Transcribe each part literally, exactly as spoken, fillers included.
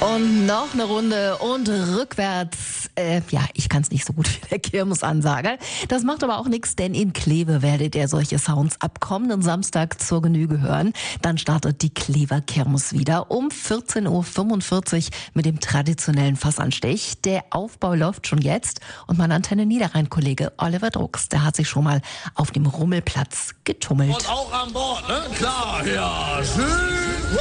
Und noch eine Runde und rückwärts. Äh, ja, ich kann es nicht so gut wie der Kirmesansage. Das macht aber auch nichts, denn in Kleve werdet ihr solche Sounds ab kommenden Samstag zur Genüge hören. Dann startet die Klever Kirmes wieder um vierzehn Uhr fünfundvierzig mit dem traditionellen Fassanstich. Der Aufbau läuft schon jetzt und mein Antenne Niederrhein-Kollege Oliver Drucks, der hat sich schon mal auf dem Rummelplatz getummelt. Und auch an Bord, ne? Klar, ja, schön.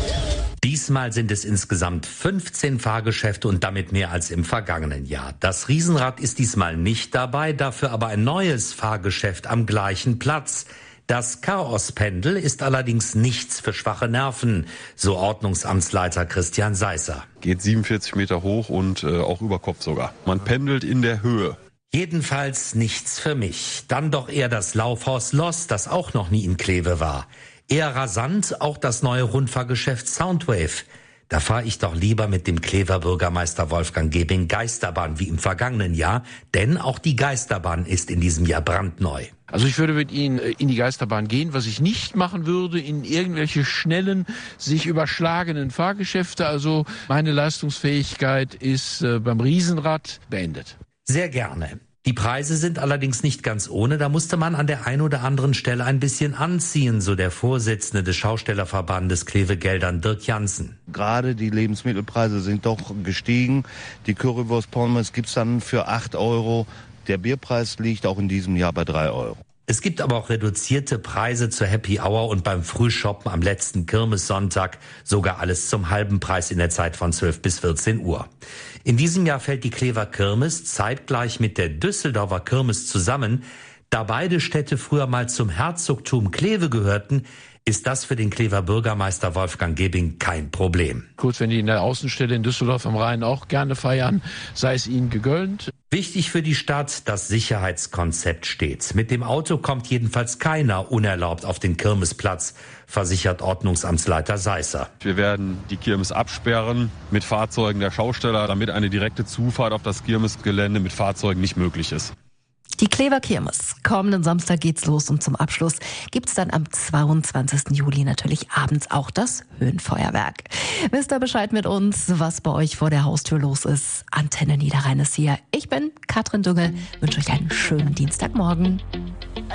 Diesmal sind es insgesamt fünfzehn Fahrgeschäfte und damit mehr als im vergangenen Jahr. Das Riesenrad ist diesmal nicht dabei, dafür aber ein neues Fahrgeschäft am gleichen Platz. Das Chaospendel ist allerdings nichts für schwache Nerven, so Ordnungsamtsleiter Christian Seisser. Geht siebenundvierzig Meter hoch und äh, auch über Kopf sogar. Man pendelt in der Höhe. Jedenfalls nichts für mich. Dann doch eher das Laufhaus Loss, das auch noch nie in Kleve war. Eher rasant auch das neue Rundfahrgeschäft Soundwave. Da fahre ich doch lieber mit dem Klever Bürgermeister Wolfgang Gebing Geisterbahn wie im vergangenen Jahr, denn auch die Geisterbahn ist in diesem Jahr brandneu. Also ich würde mit Ihnen in die Geisterbahn gehen. Was ich nicht machen würde, in irgendwelche schnellen, sich überschlagenen Fahrgeschäfte. Also meine Leistungsfähigkeit ist beim Riesenrad beendet. Sehr gerne. Die Preise sind allerdings nicht ganz ohne. Da musste man an der einen oder anderen Stelle ein bisschen anziehen, so der Vorsitzende des Schaustellerverbandes Kleve Geldern, Dirk Jansen. Gerade die Lebensmittelpreise sind doch gestiegen. Die Currywurst Pommes gibt's dann für acht Euro. Der Bierpreis liegt auch in diesem Jahr bei drei Euro. Es gibt aber auch reduzierte Preise zur Happy Hour und beim Frühshoppen am letzten Kirmessonntag sogar alles zum halben Preis in der Zeit von zwölf bis vierzehn Uhr. In diesem Jahr fällt die Klever Kirmes zeitgleich mit der Düsseldorfer Kirmes zusammen. Da beide Städte früher mal zum Herzogtum Kleve gehörten, ist das für den Klever Bürgermeister Wolfgang Gebing kein Problem. Kurz, wenn die in der Außenstelle in Düsseldorf am Rhein auch gerne feiern, sei es ihnen gegönnt. Wichtig für die Stadt, das Sicherheitskonzept steht. Mit dem Auto kommt jedenfalls keiner unerlaubt auf den Kirmesplatz, versichert Ordnungsamtsleiter Seisser. Wir werden die Kirmes absperren mit Fahrzeugen der Schausteller, damit eine direkte Zufahrt auf das Kirmesgelände mit Fahrzeugen nicht möglich ist. Die Klever Kirmes. Kommenden Samstag geht's los und zum Abschluss gibt's dann am zweiundzwanzigsten Juli natürlich abends auch das Höhenfeuerwerk. Wisst ihr Bescheid mit uns, was bei euch vor der Haustür los ist? Antenne Niederrhein ist hier. Ich bin Katrin Düngel, wünsche euch einen schönen Dienstagmorgen.